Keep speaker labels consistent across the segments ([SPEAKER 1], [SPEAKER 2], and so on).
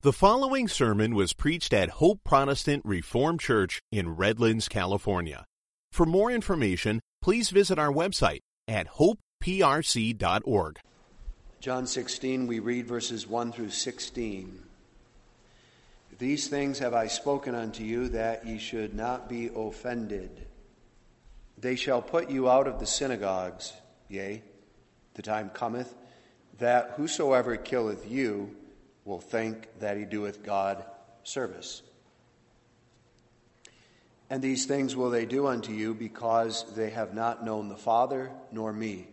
[SPEAKER 1] The following sermon was preached at Hope Protestant Reformed Church in Redlands, California. For more information, please visit our website at hopeprc.org.
[SPEAKER 2] John 16, we read verses 1 through 16. These things have I spoken unto you, that ye should not be offended. They shall put you out of the synagogues. Yea, the time cometh, that whosoever killeth you will think that he doeth God service. And these things will they do unto you, because they have not known the Father nor me.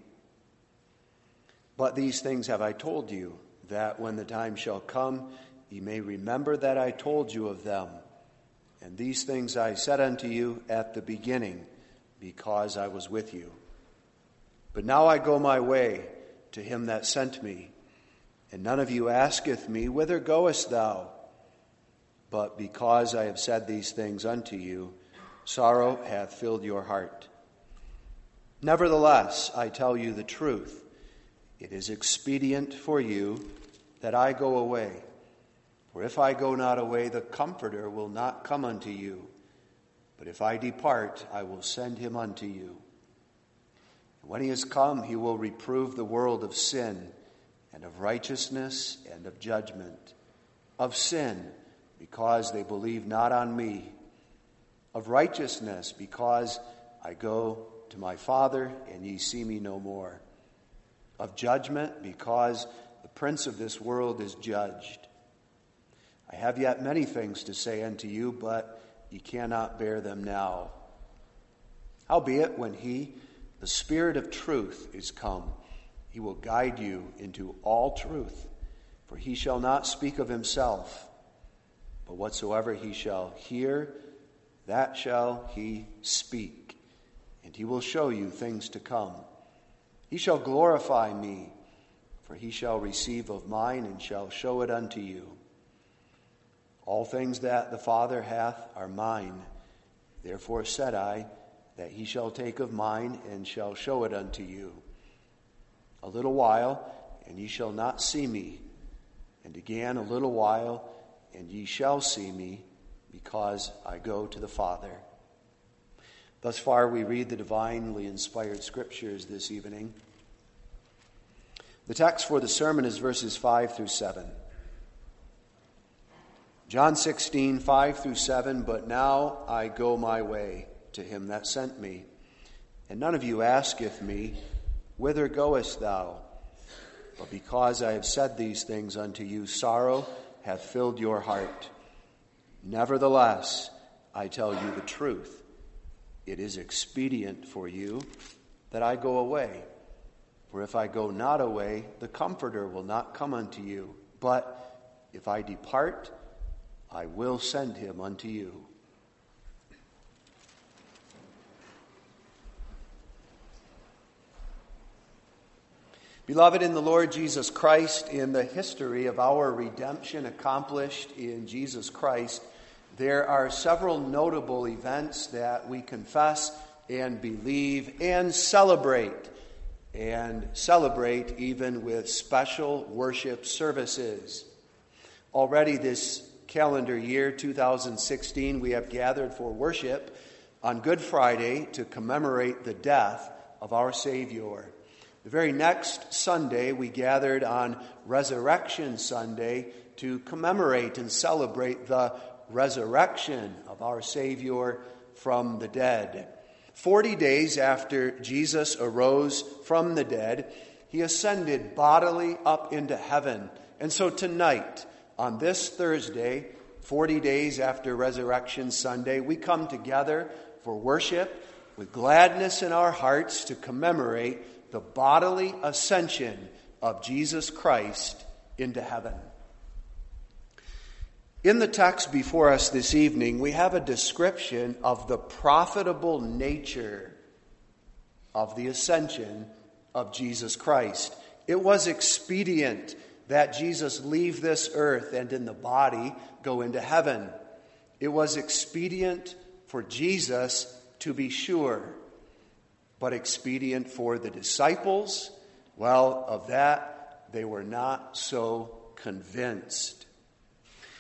[SPEAKER 2] But these things have I told you, that when the time shall come, ye may remember that I told you of them. And these things I said unto you at the beginning, because I was with you. But now I go my way to him that sent me. And none of you asketh me, Whither goest thou? But because I have said these things unto you, sorrow hath filled your heart. Nevertheless, I tell you the truth. It is expedient for you that I go away. For if I go not away, the Comforter will not come unto you. But if I depart, I will send him unto you. And when he is come, he will reprove the world of sin, and of righteousness, and of judgment. Of sin, because they believe not on me. Of righteousness, because I go to my Father, and ye see me no more. Of judgment, because the prince of this world is judged. I have yet many things to say unto you, but ye cannot bear them now. Howbeit, when he, the Spirit of truth, is come, he will guide you into all truth, for he shall not speak of himself, but whatsoever he shall hear, that shall he speak, and he will show you things to come. He shall glorify me, for he shall receive of mine, and shall show it unto you. All things that the Father hath are mine. Therefore said I, that he shall take of mine, and shall show it unto you. A little while, and ye shall not see me. And again a little while, and ye shall see me, because I go to the Father. Thus far we read the divinely inspired scriptures this evening. The text for the sermon is verses 5 through 7. John 16, 5 through 7, But now I go my way to him that sent me. And none of you asketh me, Whither goest thou? But because I have said these things unto you, sorrow hath filled your heart. Nevertheless, I tell you the truth. It is expedient for you that I go away. For if I go not away, the Comforter will not come unto you. But if I depart, I will send him unto you. Beloved in the Lord Jesus Christ, in the history of our redemption accomplished in Jesus Christ, there are several notable events that we confess and believe and celebrate even with special worship services. Already this calendar year, 2016, we have gathered for worship on Good Friday to commemorate the death of our Savior. The very next Sunday, we gathered on Resurrection Sunday to commemorate and celebrate the resurrection of our Savior from the dead. 40 days after Jesus arose from the dead, he ascended bodily up into heaven. And so tonight, on this Thursday, 40 days after Resurrection Sunday, we come together for worship with gladness in our hearts to commemorate the bodily ascension of Jesus Christ into heaven. In the text before us this evening, we have a description of the profitable nature of the ascension of Jesus Christ. It was expedient that Jesus leave this earth and in the body go into heaven. It was expedient for Jesus to be sure. But expedient for the disciples, well, of that they were not so convinced.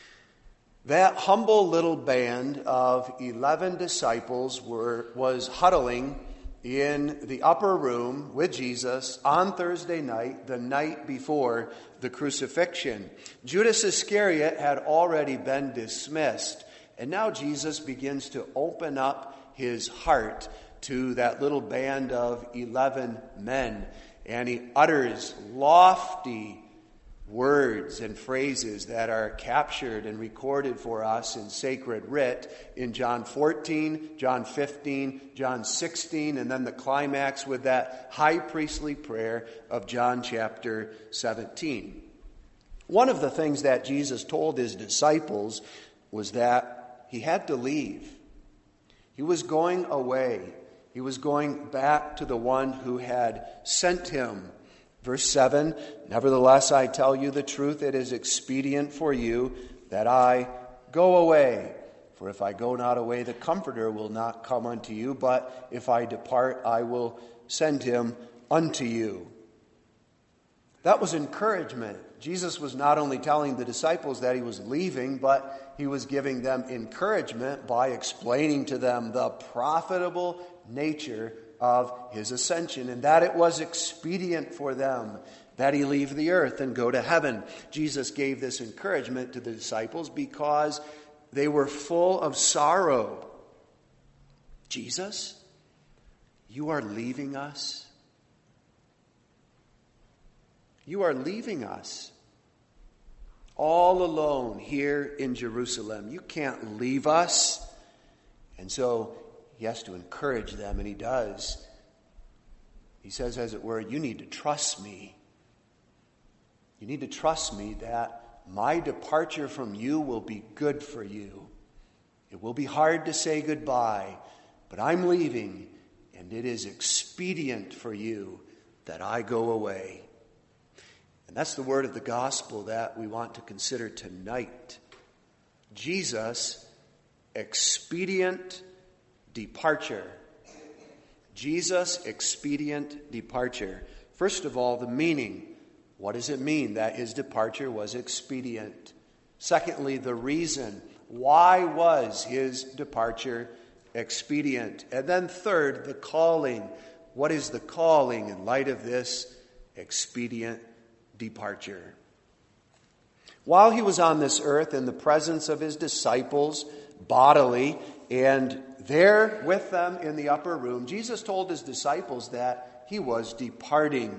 [SPEAKER 2] That humble little band of 11 disciples was huddling in the upper room with Jesus on Thursday night, the night before the crucifixion. Judas Iscariot had already been dismissed, and now Jesus begins to open up his heart to that little band of 11 men, and he utters lofty words and phrases that are captured and recorded for us in sacred writ in John 14, John 15, John 16, and then the climax with that high priestly prayer of John chapter 17. One of the things that Jesus told his disciples was that he had to leave. He was going away. He was going back to the one who had sent him. Verse 7, nevertheless, I tell you the truth, it is expedient for you that I go away. For if I go not away, the Comforter will not come unto you, but if I depart, I will send him unto you. That was encouragement. Jesus was not only telling the disciples that he was leaving, but he was giving them encouragement by explaining to them the profitable nature of his ascension, and that it was expedient for them that he leave the earth and go to heaven. Jesus gave this encouragement to the disciples because they were full of sorrow. Jesus, you are leaving us? You are leaving us all alone here in Jerusalem. You can't leave us. And so he has to encourage them, and he does. He says, as it were, you need to trust me. You need to trust me that my departure from you will be good for you. It will be hard to say goodbye, but I'm leaving, and it is expedient for you that I go away. And that's the word of the gospel that we want to consider tonight. Jesus' expedient departure. Jesus' expedient departure. First of all, the meaning. What does it mean that his departure was expedient? Secondly, the reason. Why was his departure expedient? And then third, the calling. What is the calling in light of this expedient departure? While he was on this earth in the presence of his disciples bodily, and there with them in the upper room, Jesus told his disciples that he was departing.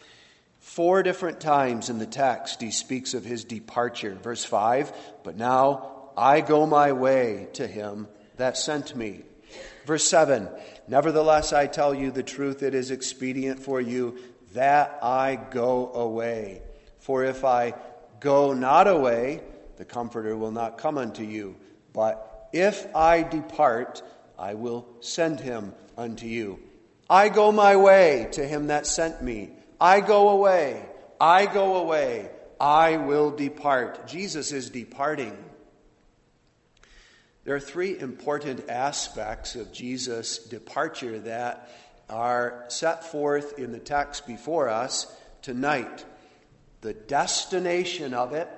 [SPEAKER 2] 4 different times in the text he speaks of his departure. Verse 5, but now I go my way to him that sent me. Verse 7, nevertheless I tell you the truth, it is expedient for you that I go away. For if I go not away, the Comforter will not come unto you. But if I depart, I will send him unto you. I go my way to him that sent me. I go away. I go away. I will depart. Jesus is departing. There are 3 important aspects of Jesus' departure that are set forth in the text before us tonight. The destination of it,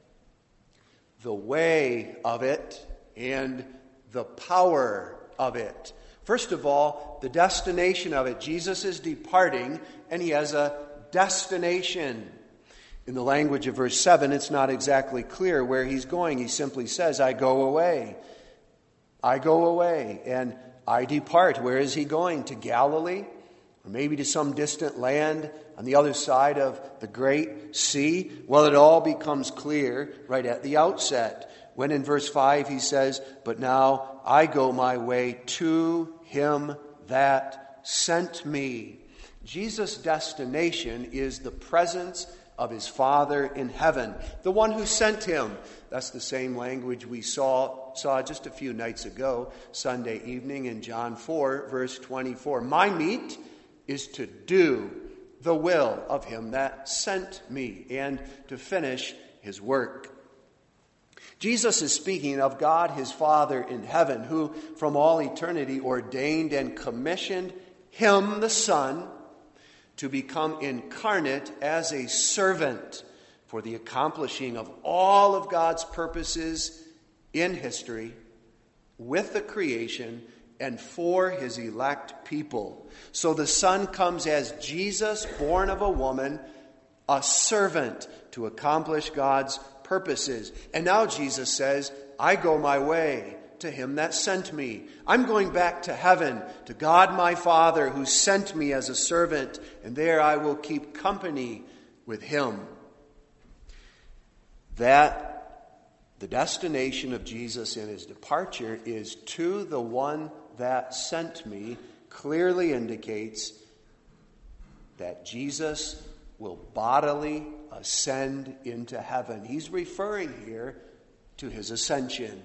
[SPEAKER 2] the way of it, and the power of it. First of all, the destination of it. Jesus is departing, and he has a destination. In the language of verse 7, it's not exactly clear where he's going. He simply says, I go away. I go away, and I depart. Where is he going? To Galilee? Or maybe to some distant land on the other side of the great sea? Well, it all becomes clear right at the outset, when in verse 5 he says, but now I go my way to him that sent me. Jesus' destination is the presence of his Father in heaven, the one who sent him. That's the same language we saw just a few nights ago, Sunday evening in John 4, verse 24. My meat is to do the will of him that sent me and to finish his work. Jesus is speaking of God, his Father in heaven, who from all eternity ordained and commissioned him, the Son, to become incarnate as a servant for the accomplishing of all of God's purposes in history, with the creation, and for his elect people. So the Son comes as Jesus, born of a woman, a servant to accomplish God's purposes. And now Jesus says, I go my way to him that sent me. I'm going back to heaven, to God my Father, who sent me as a servant, and there I will keep company with him. That the destination of Jesus in his departure is to the one that sent me clearly indicates that Jesus will bodily ascend into heaven. He's referring here to his ascension.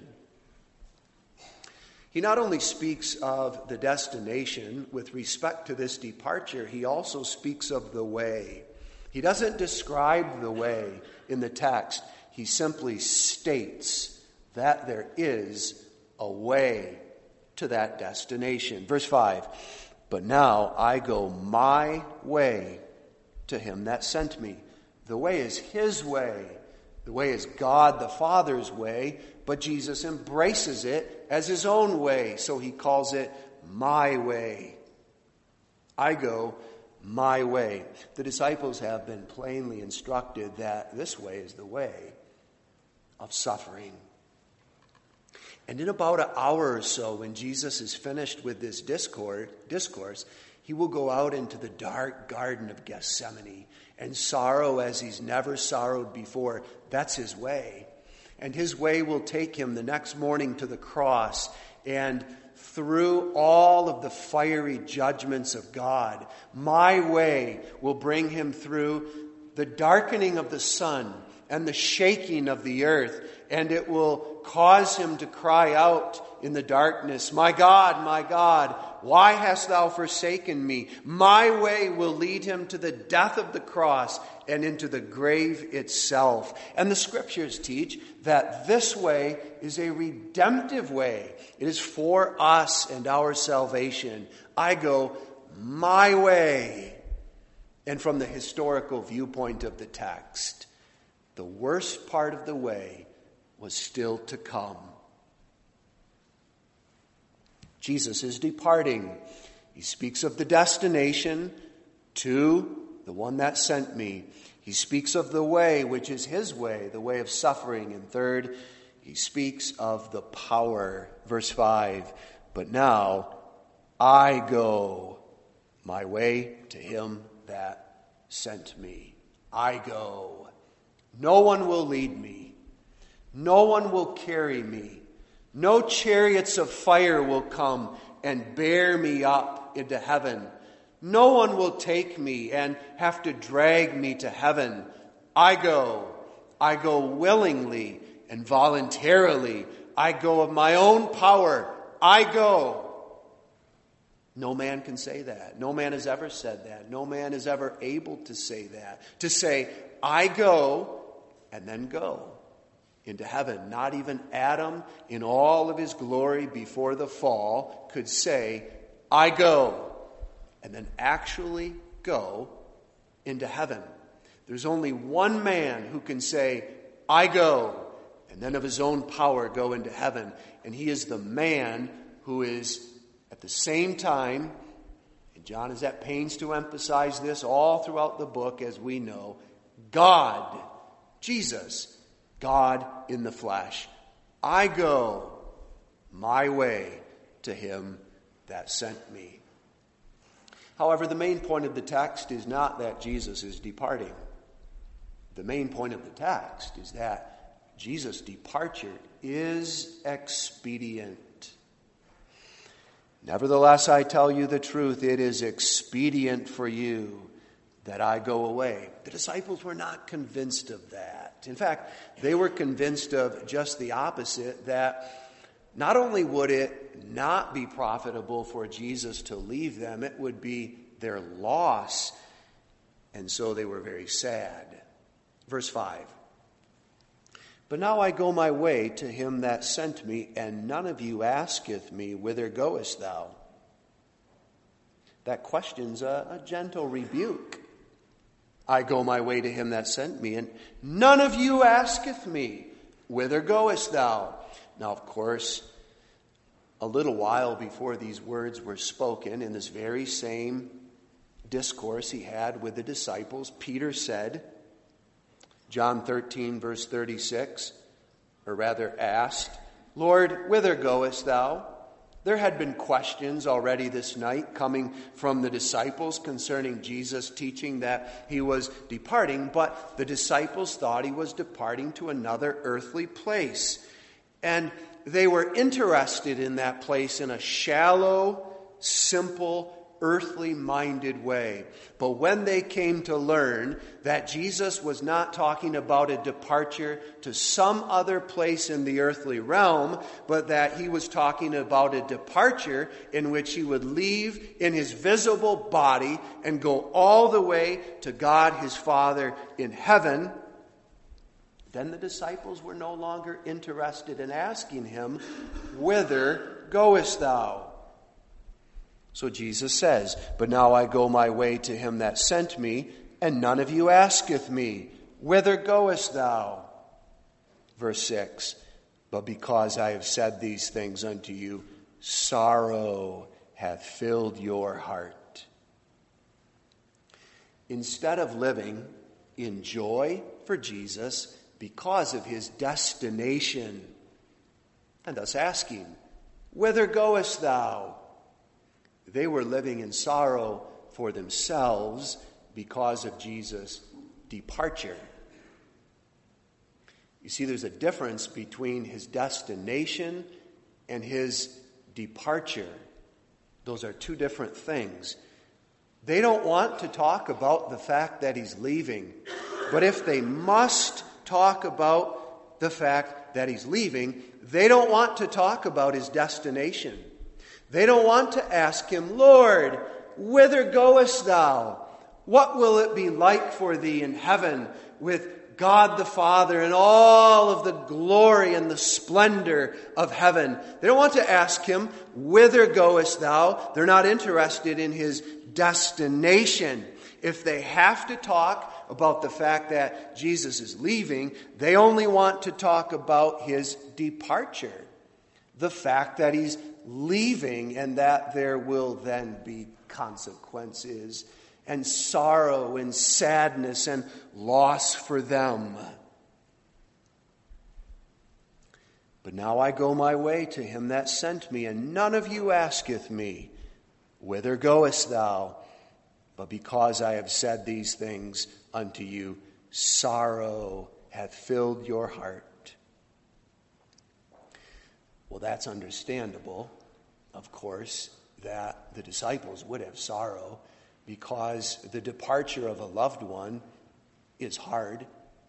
[SPEAKER 2] He not only speaks of the destination with respect to this departure, he also speaks of the way. He doesn't describe the way in the text. He simply states that there is a way to that destination. Verse 5, but now I go my way to him that sent me. The way is his way. The way is God the Father's way, but Jesus embraces it as his own way, so he calls it my way. I go my way. The disciples have been plainly instructed that this way is the way of suffering. And in about an hour or so, when Jesus is finished with this discourse, he will go out into the dark garden of Gethsemane and sorrow as he's never sorrowed before. That's his way. And his way will take him the next morning to the cross, and through all of the fiery judgments of God, my way will bring him through the darkening of the sun and the shaking of the earth, and it will cause him to cry out in the darkness, my God, why hast thou forsaken me? My way will lead him to the death of the cross and into the grave itself. And the scriptures teach that this way is a redemptive way. It is for us and our salvation. I go my way. And from the historical viewpoint of the text, the worst part of the way was still to come. Jesus is departing. He speaks of the destination, to the one that sent me. He speaks of the way, which is his way, the way of suffering. And third, he speaks of the power. Verse 5, but now I go my way to him that sent me. I go. No one will lead me. No one will carry me. No chariots of fire will come and bear me up into heaven. No one will take me and have to drag me to heaven. I go. I go willingly and voluntarily. I go of my own power. I go. No man can say that. No man has ever said that. No man is ever able to say that. To say, I go, and then go into heaven. Not even Adam, in all of his glory before the fall, could say, I go, and then actually go into heaven. There's only one man who can say, I go, and then of his own power go into heaven. And he is the man who is at the same time, and John is at pains to emphasize this all throughout the book, as we know, God, Jesus, God in the flesh. I go my way to him that sent me. However, the main point of the text is not that Jesus is departing. The main point of the text is that Jesus' departure is expedient. Nevertheless, I tell you the truth, it is expedient for you that I go away. The disciples were not convinced of that. In fact, they were convinced of just the opposite, that not only would it not be profitable for Jesus to leave them, it would be their loss. And so they were very sad. Verse 5. But now I go my way to him that sent me, and none of you asketh me, whither goest thou? That question's a gentle rebuke. I go my way to him that sent me, and none of you asketh me, whither goest thou? Now, of course, a little while before these words were spoken, in this very same discourse he had with the disciples, Peter said, John 13, verse 36, or rather asked, Lord, whither goest thou? There had been questions already this night coming from the disciples concerning Jesus teaching that he was departing, but the disciples thought he was departing to another earthly place. And they were interested in that place in a shallow, simple, earthly-minded way. But when they came to learn that Jesus was not talking about a departure to some other place in the earthly realm, but that he was talking about a departure in which he would leave in his visible body and go all the way to God his Father in heaven, then the disciples were no longer interested in asking him, whither goest thou? So Jesus says, but now I go my way to him that sent me, and none of you asketh me, whither goest thou? Verse 6, but because I have said these things unto you, sorrow hath filled your heart. Instead of living in joy for Jesus because of his destination, and thus asking, whither goest thou? They were living in sorrow for themselves because of Jesus' departure. You see, there's a difference between his destination and his departure. Those are two different things. They don't want to talk about the fact that he's leaving. But if they must talk about the fact that he's leaving, they don't want to talk about his destination. They don't want to ask him, Lord, whither goest thou? What will it be like for thee in heaven with God the Father and all of the glory and the splendor of heaven? They don't want to ask him, whither goest thou? They're not interested in his destination. If they have to talk about the fact that Jesus is leaving, they only want to talk about his departure. The fact that he's leaving and that there will then be consequences and sorrow and sadness and loss for them. But now I go my way to him that sent me, and none of you asketh me, whither goest thou? But because I have said these things unto you, sorrow hath filled your heart. Well, that's understandable, of course, that the disciples would have sorrow because the departure of a loved one is hard.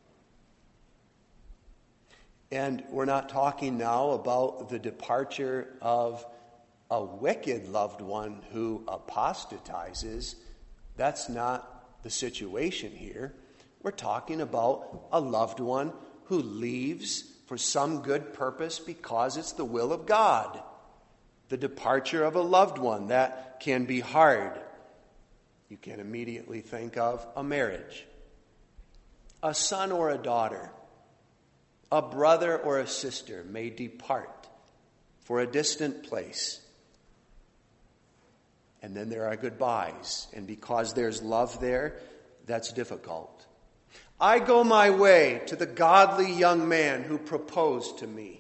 [SPEAKER 2] And we're not talking now about the departure of a wicked loved one who apostatizes. That's not the situation here. We're talking about a loved one who leaves for some good purpose because it's the will of God. The departure of a loved one, that can be hard. You can immediately think of a marriage, a son or a daughter, a brother or a sister may depart for a distant place. And then there are goodbyes. And because there's love there, that's difficult. I go my way to the godly young man who proposed to me.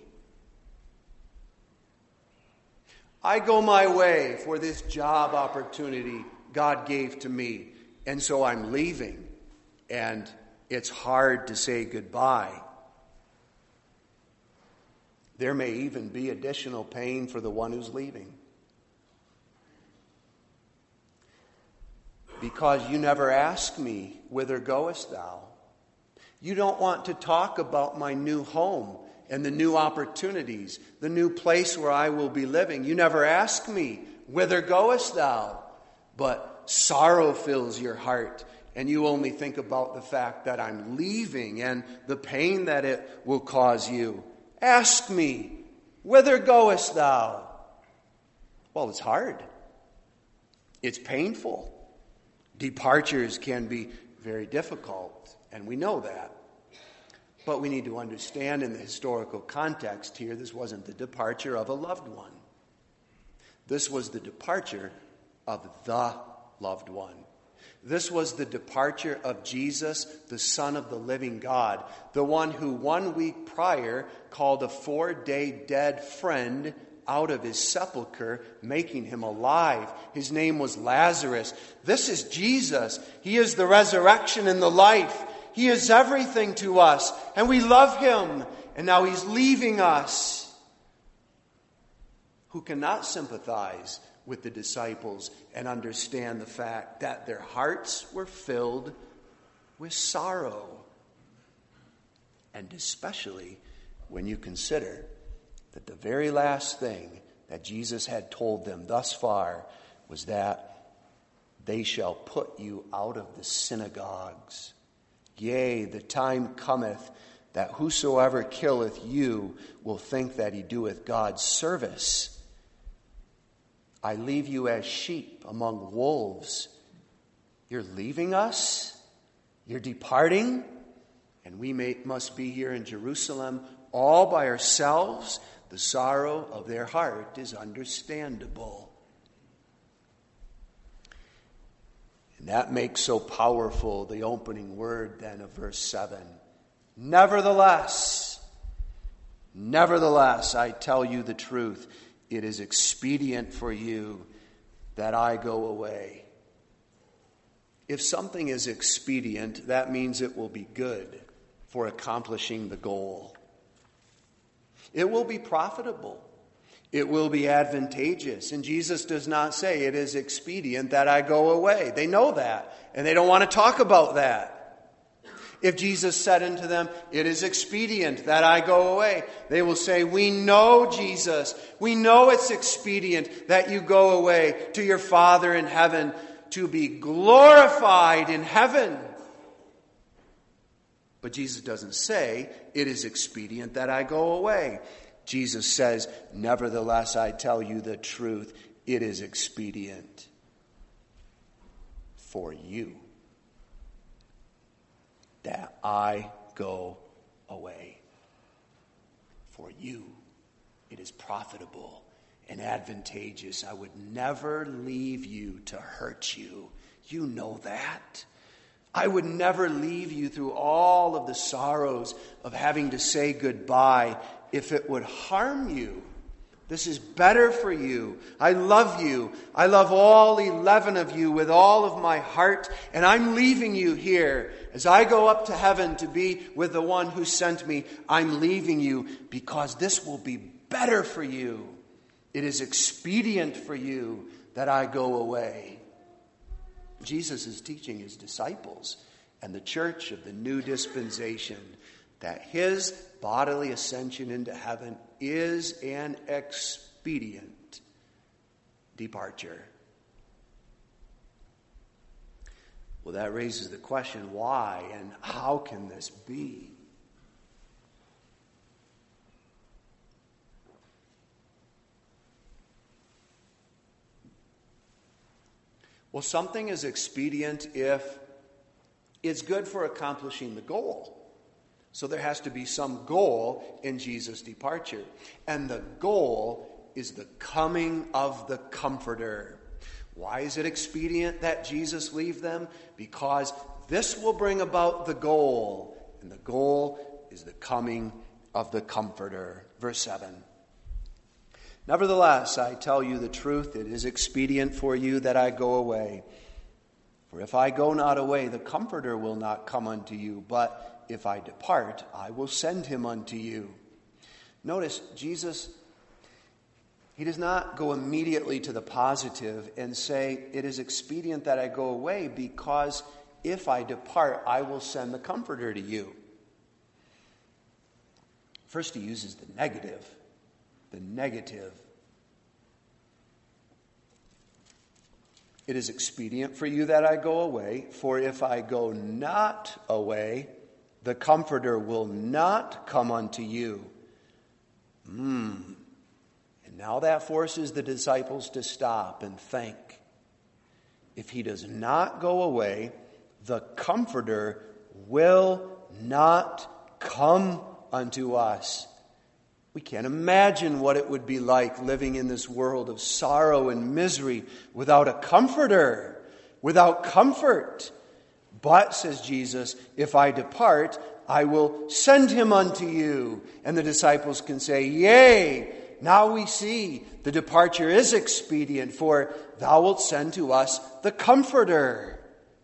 [SPEAKER 2] I go my way for this job opportunity God gave to me. And so I'm leaving. And it's hard to say goodbye. There may even be additional pain for the one who's leaving. Because you never ask me, whither goest thou? You don't want to talk about my new home and the new opportunities, the new place where I will be living. You never ask me, whither goest thou? But sorrow fills your heart, and you only think about the fact that I'm leaving and the pain that it will cause you. Ask me, whither goest thou? Well, it's hard. It's painful. Departures can be very difficult, and we know that. But we need to understand in the historical context here, this wasn't the departure of a loved one. This was the departure of the loved one. This was the departure of Jesus, the Son of the living God, the one who 1 week prior called a 4-day dead friend out of his sepulcher, making him alive. His name was Lazarus. This is Jesus. He is the resurrection and the life. He is everything to us, and we love him. And now he's leaving us. Who cannot sympathize with the disciples and understand the fact that their hearts were filled with sorrow. And especially when you consider that the very last thing that Jesus had told them thus far was that they shall put you out of the synagogues. Yea, the time cometh that whosoever killeth you will think that he doeth God's service. I leave you as sheep among wolves. You're leaving us? You're departing? And we must be here in Jerusalem all by ourselves? The sorrow of their heart is understandable. And that makes so powerful the opening word then of verse 7. Nevertheless, I tell you the truth. It is expedient for you that I go away. If something is expedient, that means it will be good for accomplishing the goal. It will be profitable. It will be advantageous. And Jesus does not say it is expedient that I go away. They know that, and they don't want to talk about that. If Jesus said unto them, it is expedient that I go away, they will say, we know, Jesus. We know it's expedient that you go away to your Father in heaven to be glorified in heaven. But Jesus doesn't say, it is expedient that I go away. Jesus says, nevertheless, I tell you the truth, it is expedient for you that I go away. For you, it is profitable and advantageous. I would never leave you to hurt you. You know that. I would never leave you through all of the sorrows of having to say goodbye if it would harm you. This is better for you. I love you. I love all 11 of you with all of my heart, and I'm leaving you here. As I go up to heaven to be with the one who sent me, I'm leaving you because this will be better for you. It is expedient for you that I go away. Jesus is teaching his disciples and the church of the new dispensation that his bodily ascension into heaven is an expedient departure. Well, that raises the question, why and how can this be? Well, something is expedient if it's good for accomplishing the goal. So there has to be some goal in Jesus' departure. And the goal is the coming of the Comforter. Why is it expedient that Jesus leave them? Because this will bring about the goal. And the goal is the coming of the Comforter. Verse 7. Nevertheless, I tell you the truth, it is expedient for you that I go away. For if I go not away, the Comforter will not come unto you, but if I depart, I will send him unto you. Notice, Jesus, he does not go immediately to the positive and say, it is expedient that I go away, because if I depart, I will send the Comforter to you. First, he uses the negative. The negative. It is expedient for you that I go away, for if I go not away, the Comforter will not come unto you. And now that forces the disciples to stop and think. If he does not go away, the Comforter will not come unto us. We can't imagine what it would be like living in this world of sorrow and misery without a comforter, without comfort. But, says Jesus, if I depart, I will send him unto you. And the disciples can say, Yea, now we see the departure is expedient, for thou wilt send to us the Comforter.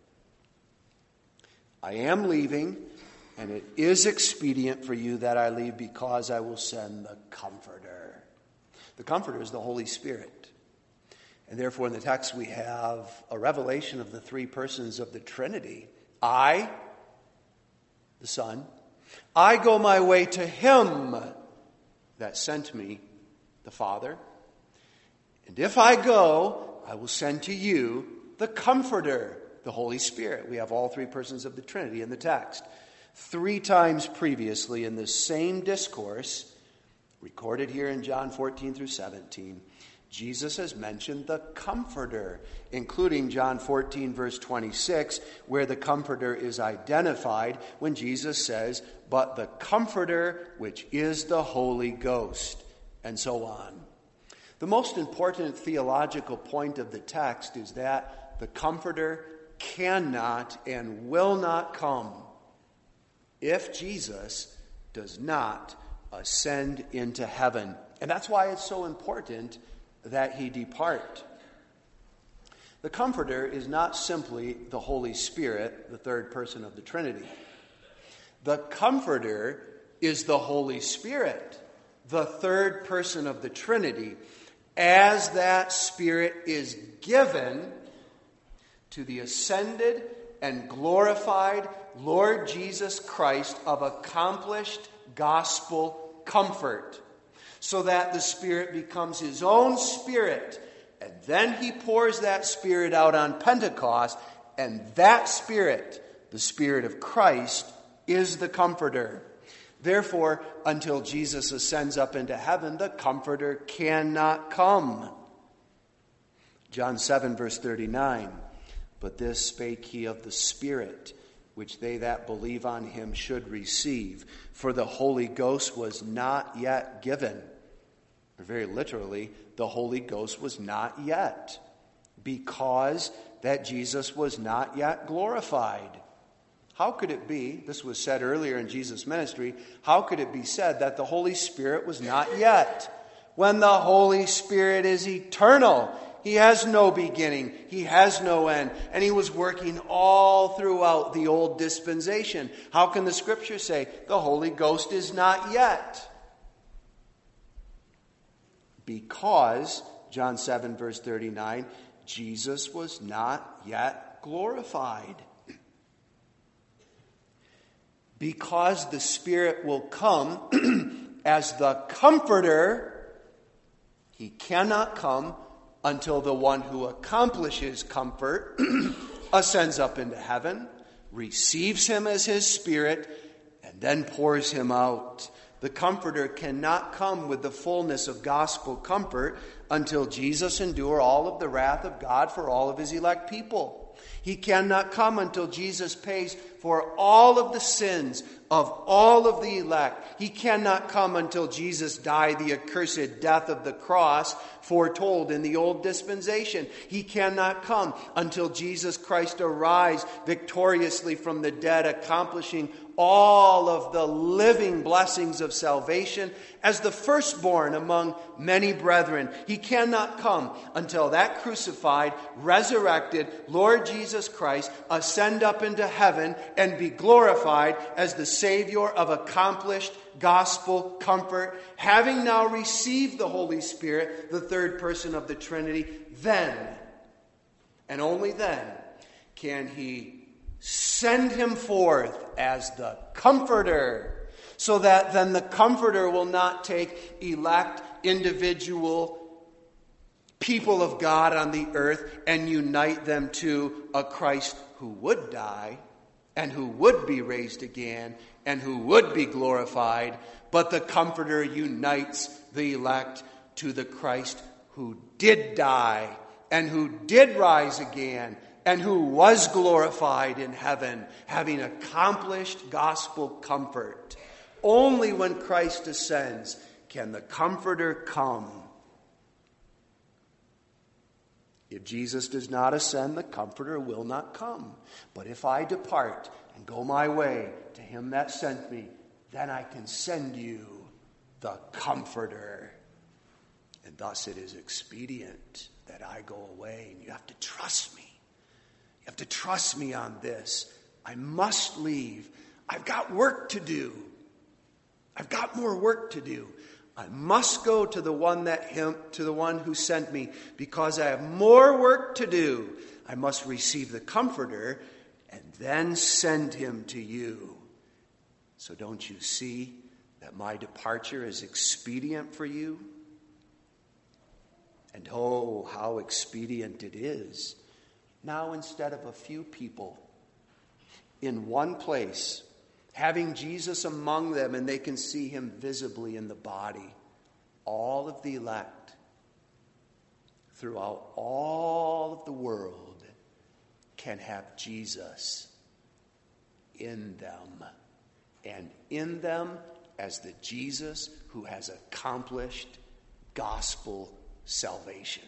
[SPEAKER 2] I am leaving, and it is expedient for you that I leave, because I will send the Comforter. The Comforter is the Holy Spirit. And therefore in the text we have a revelation of the three persons of the Trinity. I, the Son, I go my way to him that sent me, the Father. And if I go, I will send to you the Comforter, the Holy Spirit. We have all three persons of the Trinity in the text. 3 times previously in this same discourse, recorded here in John 14 through 17, Jesus has mentioned the Comforter, including John 14 verse 26, where the Comforter is identified when Jesus says, but the Comforter, which is the Holy Ghost, and so on. The most important theological point of the text is that the Comforter cannot and will not come if Jesus does not ascend into heaven. And that's why it's so important that he depart. The Comforter is not simply the Holy Spirit, the third person of the Trinity. The Comforter is the Holy Spirit, the third person of the Trinity, as that Spirit is given to the ascended and glorified Lord Jesus Christ of accomplished gospel comfort, so that the Spirit becomes his own Spirit, and then he pours that Spirit out on Pentecost, and that Spirit, the Spirit of Christ, is the Comforter. Therefore, until Jesus ascends up into heaven, the Comforter cannot come. John 7, verse 39, but this spake he of the Spirit, which they that believe on him should receive. For the Holy Ghost was not yet given. Or very literally, the Holy Ghost was not yet, because that Jesus was not yet glorified. How could it be, this was said earlier in Jesus' ministry, how could it be said that the Holy Spirit was not yet, when the Holy Spirit is eternal? He has no beginning. He has no end. And he was working all throughout the old dispensation. How can the Scripture say the Holy Ghost is not yet? Because, John 7, verse 39, Jesus was not yet glorified. Because the Spirit will come as the Comforter, he cannot come until the one who accomplishes comfort ascends up into heaven, receives him as his Spirit, and then pours him out. The Comforter cannot come with the fullness of gospel comfort until Jesus endure all of the wrath of God for all of his elect people. He cannot come until Jesus pays for all of the sins of all of the elect. He cannot come until Jesus died the accursed death of the cross foretold in the old dispensation. He cannot come until Jesus Christ arise victoriously from the dead, accomplishing all of the living blessings of salvation as the firstborn among many brethren. He cannot come until that crucified, resurrected Lord Jesus Christ ascend up into heaven and be glorified as the Savior of accomplished gospel comfort, having now received the Holy Spirit, the third person of the Trinity. Then, and only then, can he send him forth as the Comforter, so that then the Comforter will not take elect individual people of God on the earth and unite them to a Christ who would die and who would be raised again and who would be glorified, but the Comforter unites the elect to the Christ who did die and who did rise again and who was glorified in heaven, having accomplished gospel comfort. Only when Christ ascends can the Comforter come. If Jesus does not ascend, the Comforter will not come. But if I depart and go my way to him that sent me, then I can send you the Comforter. And thus it is expedient that I go away. And you have to trust me. You have to trust me on this. I must leave. I've got work to do. I've got more work to do. I must go to the one who sent me, because I have more work to do. I must receive the Comforter and then send him to you. So don't you see that my departure is expedient for you? And oh, how expedient it is. Now, instead of a few people in one place, having Jesus among them, and they can see him visibly in the body, all of the elect throughout all of the world can have Jesus in them, and in them as the Jesus who has accomplished gospel salvation.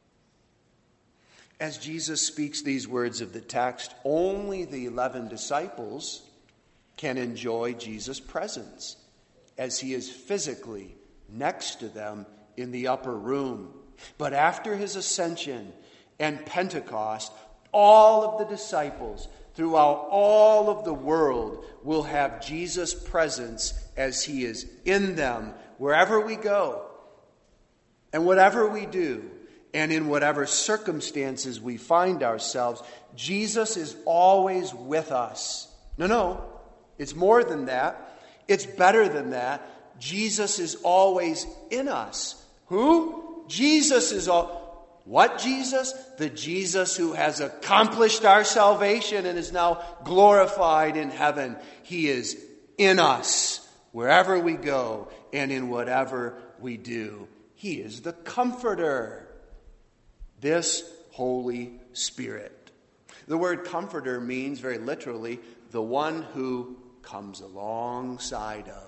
[SPEAKER 2] As Jesus speaks these words of the text, only the 11 disciples can enjoy Jesus' presence as he is physically next to them in the upper room. But after his ascension and Pentecost, all of the disciples throughout all of the world will have Jesus' presence as he is in them wherever we go and whatever we do and in whatever circumstances we find ourselves. Jesus is always with us. No, it's more than that. It's better than that. Jesus is always in us. Who? Jesus is all. What Jesus? The Jesus who has accomplished our salvation and is now glorified in heaven. He is in us wherever we go and in whatever we do. He is the Comforter. This Holy Spirit. The word Comforter means very literally the one who comes alongside of.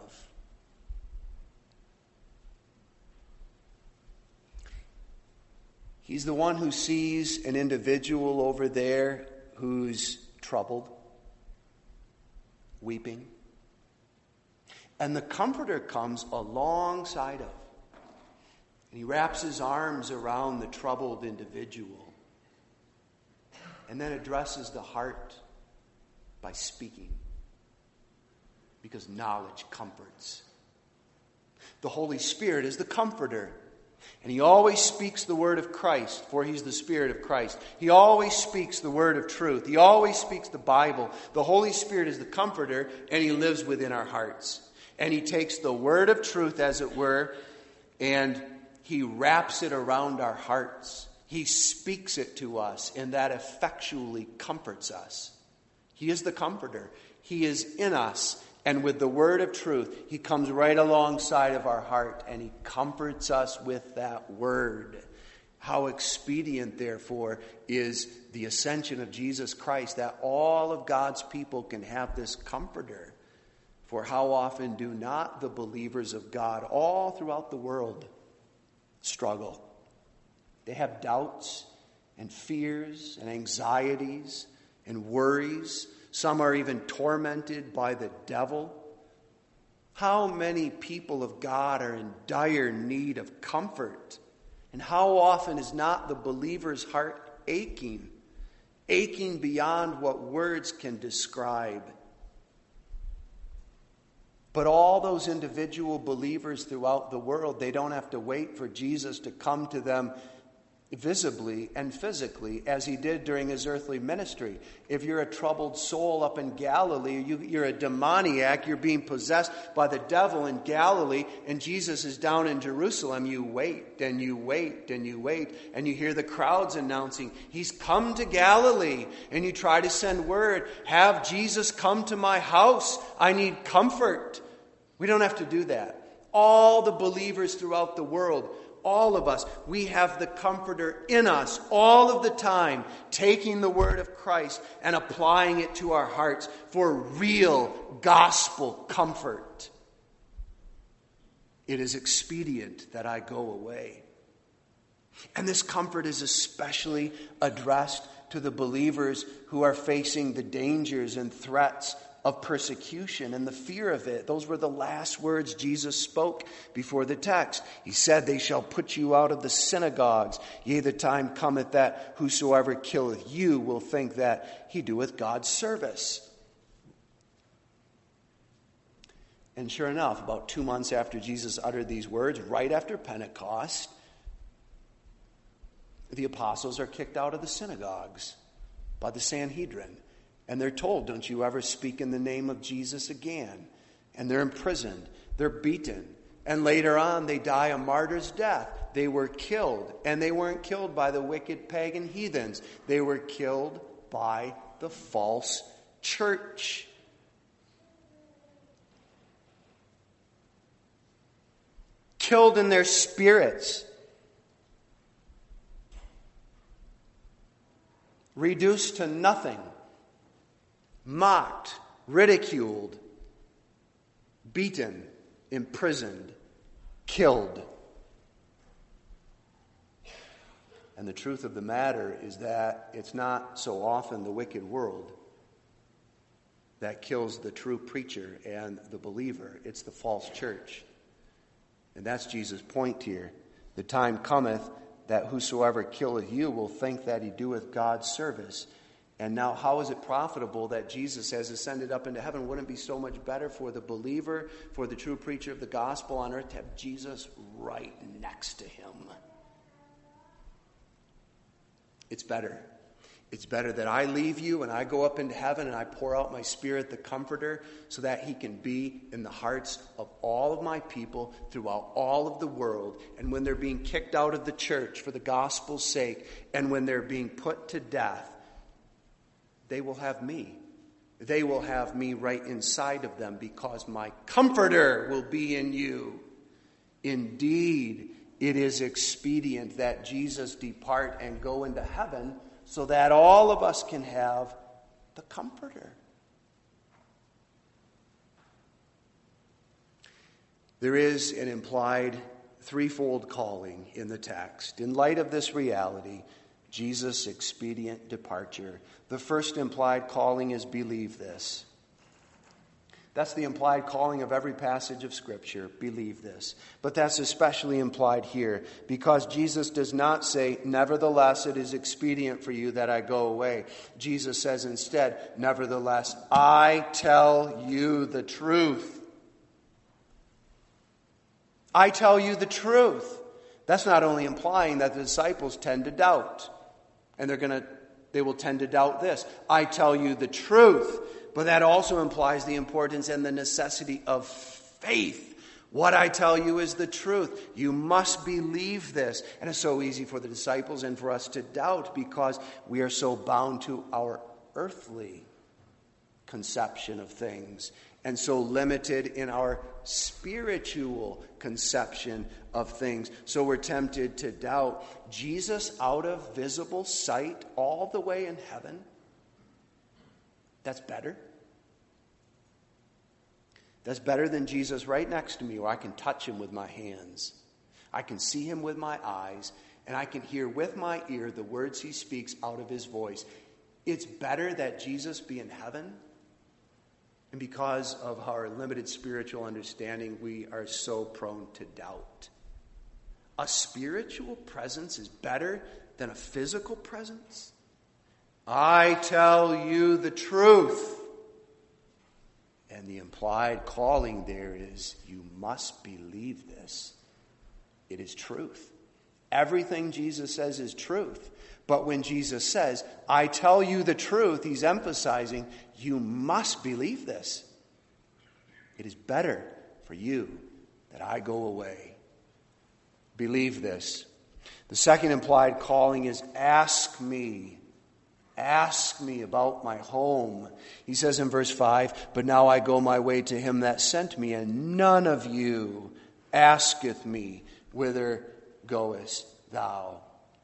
[SPEAKER 2] He's the one who sees an individual over there who's troubled, weeping. And the Comforter comes alongside of. And he wraps his arms around the troubled individual. And then addresses the heart by speaking. Because knowledge comforts. The Holy Spirit is the Comforter. And he always speaks the word of Christ, for he's the Spirit of Christ. He always speaks the word of truth. He always speaks the Bible. The Holy Spirit is the Comforter, and he lives within our hearts. And he takes the word of truth, as it were, and he wraps it around our hearts. He speaks it to us, and that effectually comforts us. He is the Comforter. He is in us. And with the word of truth, he comes right alongside of our heart and he comforts us with that word. How expedient, therefore, is the ascension of Jesus Christ, that all of God's people can have this Comforter. For how often do not the believers of God all throughout the world struggle? They have doubts and fears and anxieties and worries. Some are even tormented by the devil. How many people of God are in dire need of comfort? And how often is not the believer's heart aching beyond what words can describe? But all those individual believers throughout the world, they don't have to wait for Jesus to come to them visibly and physically as he did during his earthly ministry. If you're a troubled soul up in Galilee, you're a demoniac, you're being possessed by the devil in Galilee, and Jesus is down in Jerusalem, you wait and you wait and you wait, and you hear the crowds announcing, he's come to Galilee, and you try to send word, have Jesus come to my house, I need comfort. We don't have to do that. All the believers throughout the world, all of us, we have the Comforter in us all of the time, taking the word of Christ and applying it to our hearts for real gospel comfort. It is expedient that I go away. And this comfort is especially addressed to the believers who are facing the dangers and threats of persecution and the fear of it. Those were the last words Jesus spoke before the text. He said, "They shall put you out of the synagogues. Yea, the time cometh that whosoever killeth you will think that he doeth God's service." And sure enough, about 2 months after Jesus uttered these words, right after Pentecost, the apostles are kicked out of the synagogues by the Sanhedrin. And they're told, "Don't you ever speak in the name of Jesus again." And they're imprisoned. They're beaten. And later on, they die a martyr's death. They were killed. And they weren't killed by the wicked pagan heathens. They were killed by the false church. Killed in their spirits. Reduced to nothing. Mocked, ridiculed, beaten, imprisoned, killed. And the truth of the matter is that it's not so often the wicked world that kills the true preacher and the believer. It's the false church. And that's Jesus' point here. "The time cometh that whosoever killeth you will think that he doeth God's service." And now, how is it profitable that Jesus has ascended up into heaven? Wouldn't it be so much better for the believer, for the true preacher of the gospel on earth, to have Jesus right next to him? It's better. It's better that I leave you and I go up into heaven and I pour out my Spirit, the Comforter, so that he can be in the hearts of all of my people throughout all of the world. And when they're being kicked out of the church for the gospel's sake, and when they're being put to death, they will have me. They will have me right inside of them, because my Comforter will be in you. Indeed, it is expedient that Jesus depart and go into heaven, so that all of us can have the Comforter. There is an implied threefold calling in the text. In light of this reality, Jesus' expedient departure. The first implied calling is believe this. That's the implied calling of every passage of Scripture. Believe this. But that's especially implied here, because Jesus does not say, "Nevertheless, it is expedient for you that I go away." Jesus says instead, "Nevertheless, I tell you the truth." I tell you the truth. That's not only implying that the disciples tend to doubt. And they will tend to doubt this. I tell you the truth. But that also implies the importance and the necessity of faith. What I tell you is the truth. You must believe this. And it's so easy for the disciples and for us to doubt, because we are so bound to our earthly conception of things, and so limited in our spiritual conception of things. So we're tempted to doubt. Jesus out of visible sight all the way in heaven, that's better. That's better than Jesus right next to me, where I can touch him with my hands. I can see him with my eyes, and I can hear with my ear the words he speaks out of his voice. It's better that Jesus be in heaven. And because of our limited spiritual understanding, we are so prone to doubt. A spiritual presence is better than a physical presence. I tell you the truth. And the implied calling there is, you must believe this. It is truth. Everything Jesus says is truth. But when Jesus says, I tell you the truth, he's emphasizing, you must believe this. It is better for you that I go away. Believe this. The second implied calling is, ask me. Ask me about my home. He says in verse 5, but now I go my way to him that sent me, and none of you asketh me, whither goest thou?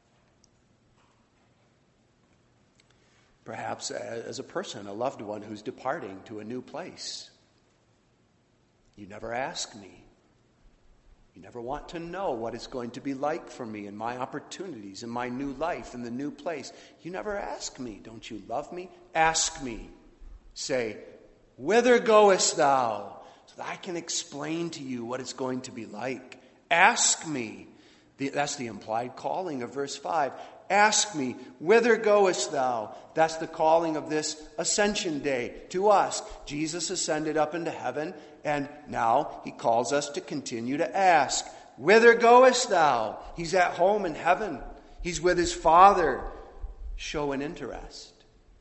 [SPEAKER 2] Perhaps as a person, a loved one who's departing to a new place. You never ask me. You never want to know what it's going to be like for me and my opportunities and my new life and the new place. You never ask me. Don't you love me? Ask me. Say, whither goest thou? So that I can explain to you what it's going to be like. Ask me. That's the implied calling of verse 5. Ask me, whither goest thou? That's the calling of this Ascension Day to us. Jesus ascended up into heaven, and now he calls us to continue to ask. Whither goest thou? He's at home in heaven. He's with his Father. Show an interest.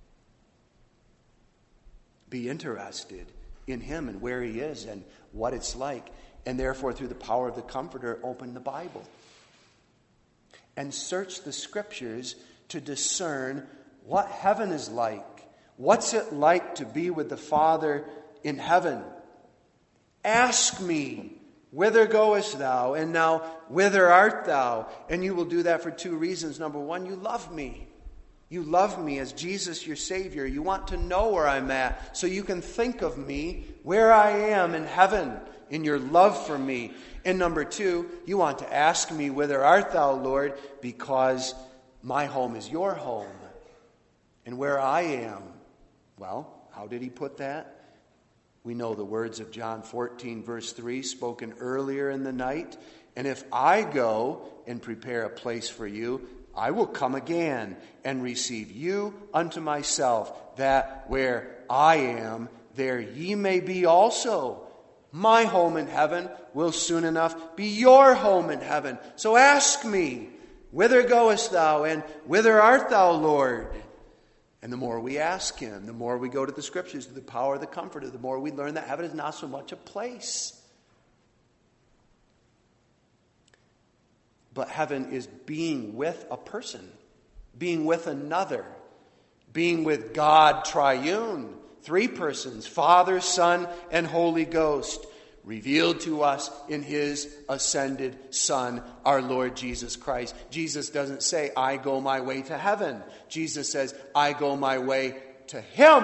[SPEAKER 2] Be interested in him and where he is and what it's like. And therefore, through the power of the Comforter, open the Bible. And search the Scriptures to discern what heaven is like. What's it like to be with the Father in heaven? Ask me, whither goest thou? And now, whither art thou? And you will do that for two reasons. Number one, you love me. You love me as Jesus, your Savior. You want to know where I'm at so you can think of me where I am in heaven in your love for me. And number two, you want to ask me, whither art thou, Lord? Because my home is your home. And where I am, well, how did he put that? We know the words of John 14, verse 3, spoken earlier in the night. And if I go and prepare a place for you, I will come again and receive you unto myself, that where I am, there ye may be also. My home in heaven will soon enough be your home in heaven. So ask me, whither goest thou, and whither art thou, Lord? And the more we ask him, the more we go to the Scriptures, to the power of the Comforter, the more we learn that heaven is not so much a place. But heaven is being with a person, being with another, being with God triune. Three persons, Father, Son, and Holy Ghost, revealed to us in his ascended Son, our Lord Jesus Christ. Jesus doesn't say, I go my way to heaven. Jesus says, I go my way to him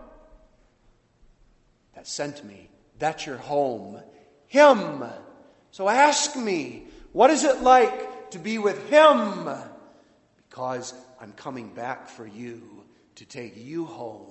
[SPEAKER 2] that sent me. That's your home. Him. So ask me, what is it like to be with him? Because I'm coming back for you to take you home.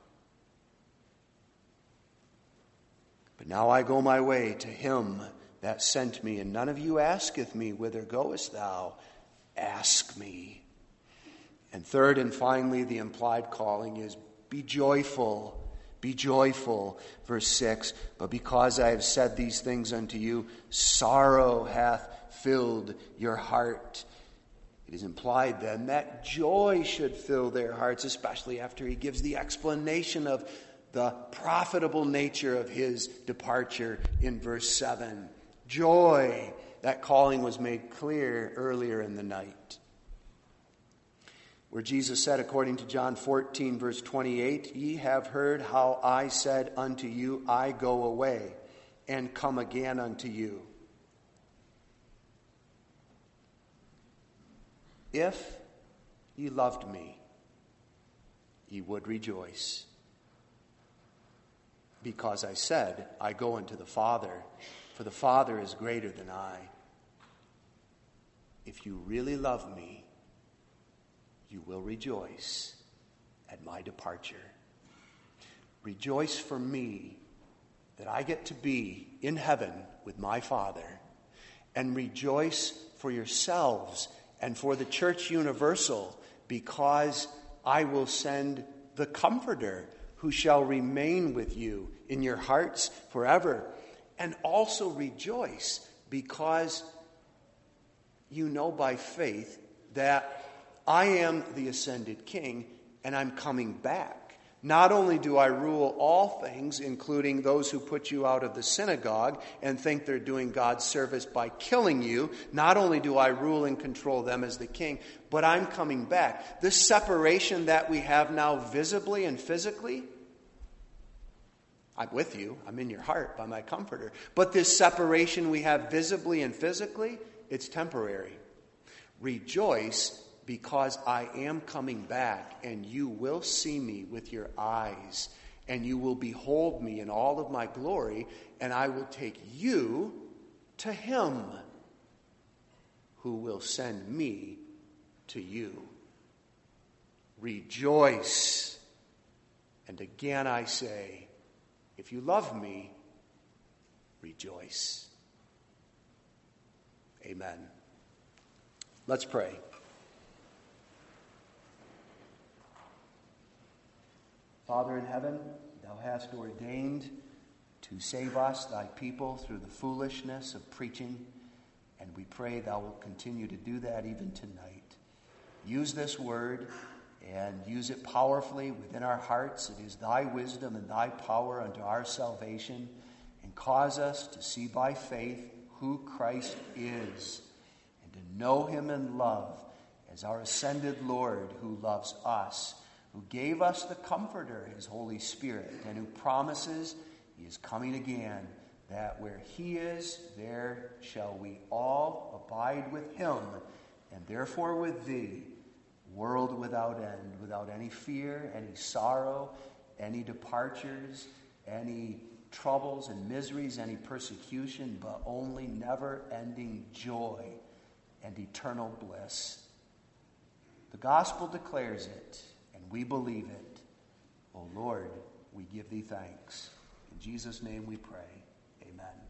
[SPEAKER 2] But now I go my way to him that sent me, and none of you asketh me, whither goest thou? Ask me. And third and finally, the implied calling is, be joyful. Be joyful. Verse 6, but because I have said these things unto you, sorrow hath filled your heart. It is implied then that joy should fill their hearts, especially after he gives the explanation of the profitable nature of his departure in verse 7. Joy. That calling was made clear earlier in the night, where Jesus said, according to John 14, verse 28, ye have heard how I said unto you, I go away and come again unto you. If ye loved me, ye would rejoice. Because I said, I go unto the Father, for the Father is greater than I. If you really love me, you will rejoice at my departure. Rejoice for me that I get to be in heaven with my Father, and rejoice for yourselves and for the church universal, because I will send the Comforter, who shall remain with you in your hearts forever. And also rejoice because you know by faith that I am the ascended King and I'm coming back. Not only do I rule all things, including those who put you out of the synagogue and think they're doing God's service by killing you, not only do I rule and control them as the king, but I'm coming back. This separation that we have now visibly and physically, I'm with you, I'm in your heart by my Comforter. But this separation we have visibly and physically, it's temporary. Rejoice because I am coming back, and you will see me with your eyes, and you will behold me in all of my glory, and I will take you to him who will send me to you. Rejoice. And again I say, if you love me, rejoice. Amen. Let's pray. Father in heaven, thou hast ordained to save us, thy people, through the foolishness of preaching, and we pray thou wilt continue to do that even tonight. Use this word and use it powerfully within our hearts. It is thy wisdom and thy power unto our salvation, and cause us to see by faith who Christ is, and to know him in love as our ascended Lord who loves us, who gave us the Comforter, his Holy Spirit, and who promises he is coming again, that where he is, there shall we all abide with him, and therefore with thee, world without end, without any fear, any sorrow, any departures, any troubles and miseries, any persecution, but only never-ending joy and eternal bliss. The gospel declares it, and we believe it. O Lord, we give thee thanks. In Jesus' name we pray. Amen.